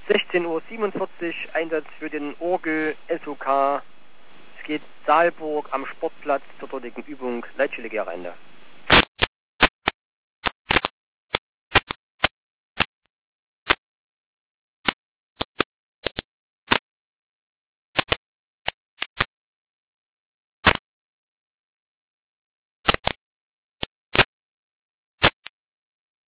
16:47 Uhr, Einsatz für den Orgel SOK. Es geht Saalburg am Sportplatz zur dortigen Übung Leitschilligere Ende.